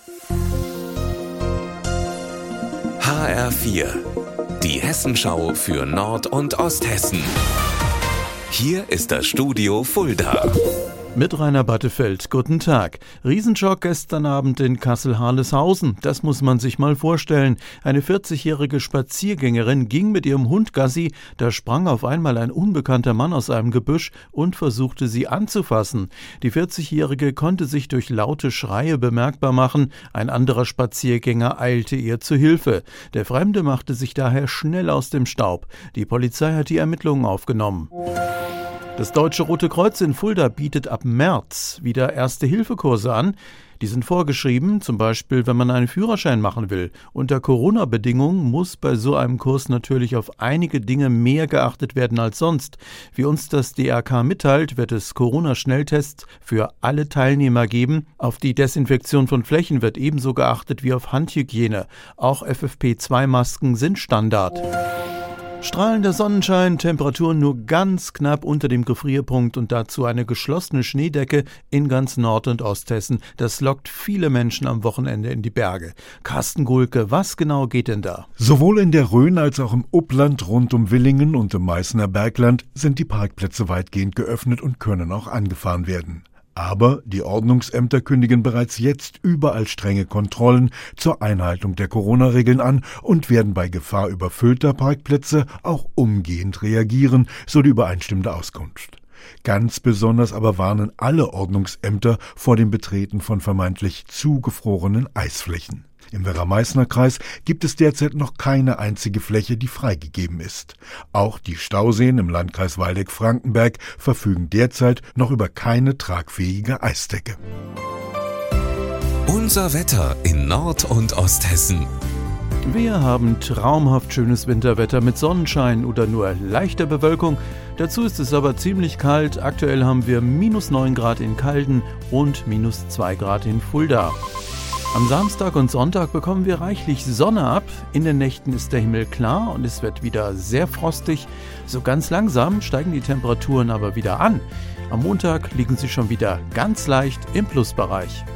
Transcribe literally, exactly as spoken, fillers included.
H R vier, die Hessenschau für Nord- und Osthessen. Hier ist das Studio Fulda. Mit Rainer Battefeld, guten Tag. Riesenschock gestern Abend in Kassel-Harleshausen. Das muss man sich mal vorstellen. Eine vierzigjährige Spaziergängerin ging mit ihrem Hund Gassi. Da sprang auf einmal ein unbekannter Mann aus einem Gebüsch und versuchte sie anzufassen. Die vierzigjährige konnte sich durch laute Schreie bemerkbar machen. Ein anderer Spaziergänger eilte ihr zu Hilfe. Der Fremde machte sich daher schnell aus dem Staub. Die Polizei hat die Ermittlungen aufgenommen. Das Deutsche Rote Kreuz in Fulda bietet ab März wieder Erste-Hilfe-Kurse an. Die sind vorgeschrieben, zum Beispiel, wenn man einen Führerschein machen will. Unter Corona-Bedingungen muss bei so einem Kurs natürlich auf einige Dinge mehr geachtet werden als sonst. Wie uns das D R K mitteilt, wird es Corona-Schnelltests für alle Teilnehmer geben. Auf die Desinfektion von Flächen wird ebenso geachtet wie auf Handhygiene. Auch F F P zwei Masken sind Standard. Strahlender Sonnenschein, Temperaturen nur ganz knapp unter dem Gefrierpunkt und dazu eine geschlossene Schneedecke in ganz Nord- und Osthessen. Das lockt viele Menschen am Wochenende in die Berge. Carsten Gulke, was genau geht denn da? Sowohl in der Rhön als auch im Upland rund um Willingen und im Meißner Bergland sind die Parkplätze weitgehend geöffnet und können auch angefahren werden. Aber die Ordnungsämter kündigen bereits jetzt überall strenge Kontrollen zur Einhaltung der Corona-Regeln an und werden bei Gefahr überfüllter Parkplätze auch umgehend reagieren, so die übereinstimmende Auskunft. Ganz besonders aber warnen alle Ordnungsämter vor dem Betreten von vermeintlich zugefrorenen Eisflächen. Im Werra-Meißner-Kreis gibt es derzeit noch keine einzige Fläche, die freigegeben ist. Auch die Stauseen im Landkreis Waldeck-Frankenberg verfügen derzeit noch über keine tragfähige Eisdecke. Unser Wetter in Nord- und Osthessen. Wir haben traumhaft schönes Winterwetter mit Sonnenschein oder nur leichter Bewölkung. Dazu ist es aber ziemlich kalt. Aktuell haben wir minus neun Grad in Calden und minus zwei Grad in Fulda. Am Samstag und Sonntag bekommen wir reichlich Sonne ab. In den Nächten ist der Himmel klar und es wird wieder sehr frostig. So ganz langsam steigen die Temperaturen aber wieder an. Am Montag liegen sie schon wieder ganz leicht im Plusbereich.